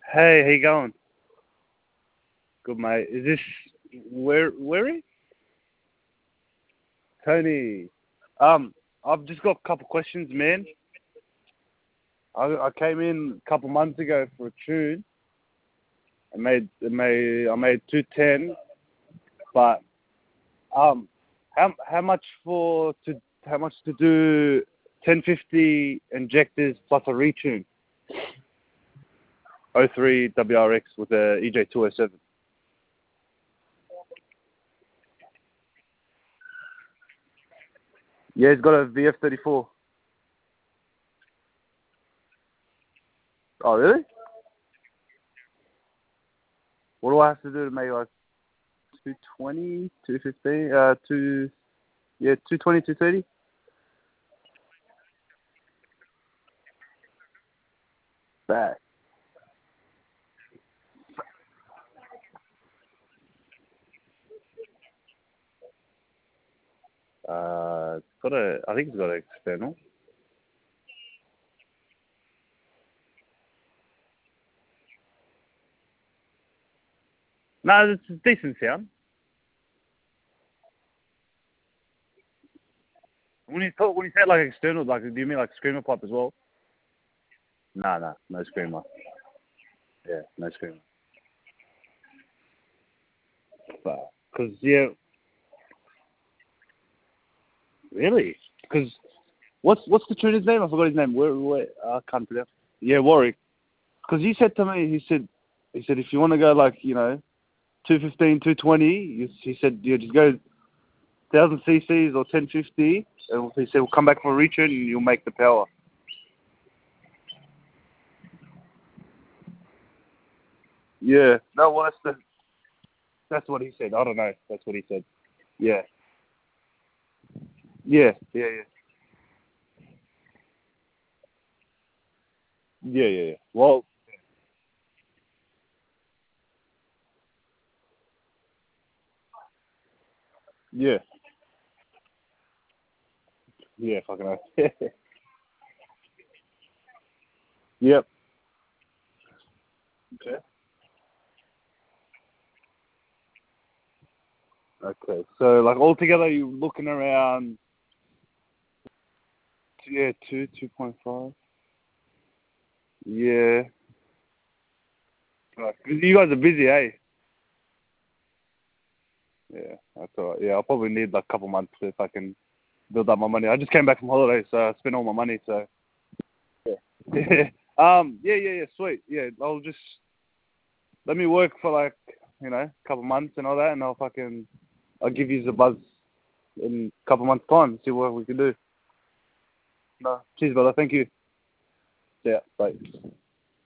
Hey, how you going? Good, mate. Is this where he? Tony. I've just got a couple questions, man. I came in a couple months ago for a tune. I made 210, but how much how much to do 1050 injectors plus a retune? O3 WRX with a EJ207. Yeah, he's got a VF34. Oh, really? What do I have to do to make like 220, 215, 220, 230? Back. I think it's got an external. No, it's a decent sound. When you say like external, like do you mean like screamer pipe as well? Nah, no screamer. Yeah, no screamer. But because really, because what's the tuner's name? I forgot his name. Where I can't pronounce. Yeah, Warwick. Because he said to me, he said if you want to go like 215, 220, he said just go 1000 cc's or 1050, and he said we'll come back for a retune and you'll make the power. Yeah. No, well that's what he said. I don't know. That's what he said. Yeah. Yeah. Yeah. Well, yeah. Yeah, fucking hell. Yep. Okay. Okay. So like altogether you're looking around 2.5. Yeah. Right. 'Cause you guys are busy, eh? Yeah, that's alright. Yeah, I'll probably need like a couple months if I can build up my money. I just came back from holiday, so I spent all my money. So yeah, yeah. Sweet. Yeah, I'll just let me work for like a couple months and all that, and I'll give you the buzz in a couple months' time. See what we can do. No, cheers, brother. Thank you. Yeah, bye.